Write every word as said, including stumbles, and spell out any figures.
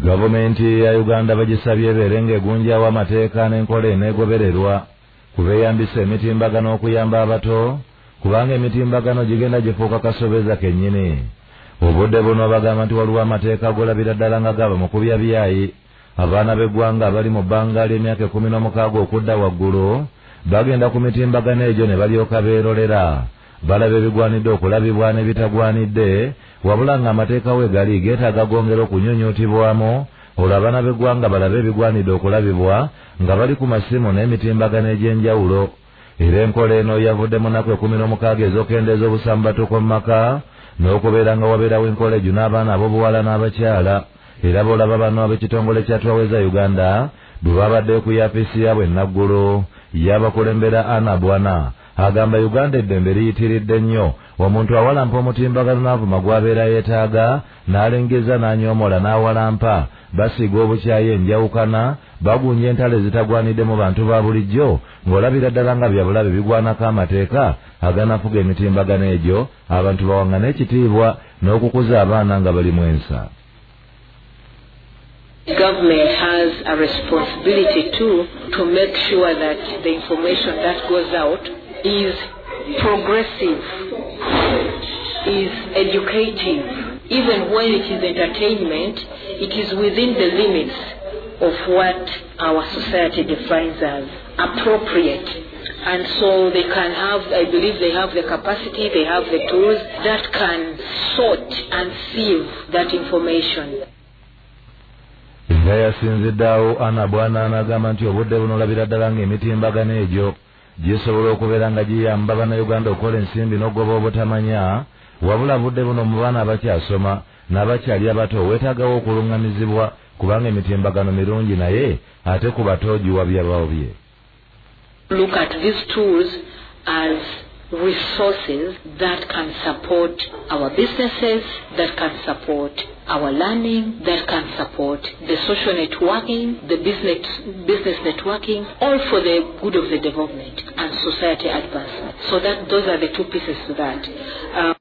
Gavumenti ya Uganda bagisabye ebeerenga egunjaawo amateeka n'enkola eneegobererwa kubeeyambisa emitimbagano okuyamba abato kubanga emitimbagano gigenda gifuuka kasobeza kennyini. Obudde buno bagamba nti waliwo amateeka agolabira ddala nga gaba mu kubya byayi abaana b'eggwanga abali mu bbanga ly'emyaka ekkumi n'omukaaga okudda waggulu bagenda ku mitimbagano egyo ne balyoka beerolera balaba ebigwanidde okulabibwa n'ebitagwanidde wabula ng'amateeka we gali geetaaga gongera okunyunyuutibwamu olwo abaana b'eggwanga balabe ebigwanidde okulabibwa nga bali ku masimu n'emitimbagano egy'enjawulo. Era enkola eno yavudde mu nnaku ekkumi n'omukaaga ez'okendeeza obusambu batuuko mu maka n'okubeera nga wabeerawo enkola egyo n'abaana ab'obuwala n'abakyala. Era b'olaba bano ab'ekitongole kya Twaweza Uganda bwe babadde ku yapiisi yaabwe Nnaggulu y'abakulembera Anna Bwana agamba Uganda eddembe liyitiridde nnyo omuntu awalampa omutimbagano n'avuma gw'abeera yeetaaga n'alengeza n'anyoomola n'awalampa basiga obukyayi enjawukana bagunja entalo ezitagwanidde mu bantu ba bulijjo ng'olabira ddala nga bya bulabe bigwanako amateeka aganafuga emitimbagano egyo abantu bawaŋŋane ekitiibwa n'okukuza abaana nga bali mu ensa. Government has a responsibility too to make sure that the information that goes out is progressive, is educative. Even when it is entertainment, it is within the limits of what our society defines as appropriate. And so they can have, I believe they have the capacity, they have the tools that can sort and sieve that information. Nga yasinziddaawo Anna Bwana n'agamba nti obudde buno olabira ddala ng'emitimbagano egyo gisobola okubeera nga giyamba bannayuganda okukola ensimbi n'ogoba obutamanya wabula budde buno mu baana abakyasoma n'abakyali abato weetaagawo okuluŋŋamizibwa kubanga emitimbagano mirungi naye ate ku bato giwabya bawabye. Look at these tools as resources that can support our businesses, that can support our learning, that can support the social networking, the business business networking, all for the good of the development and society advancement. So that those are the two pieces to that. Um,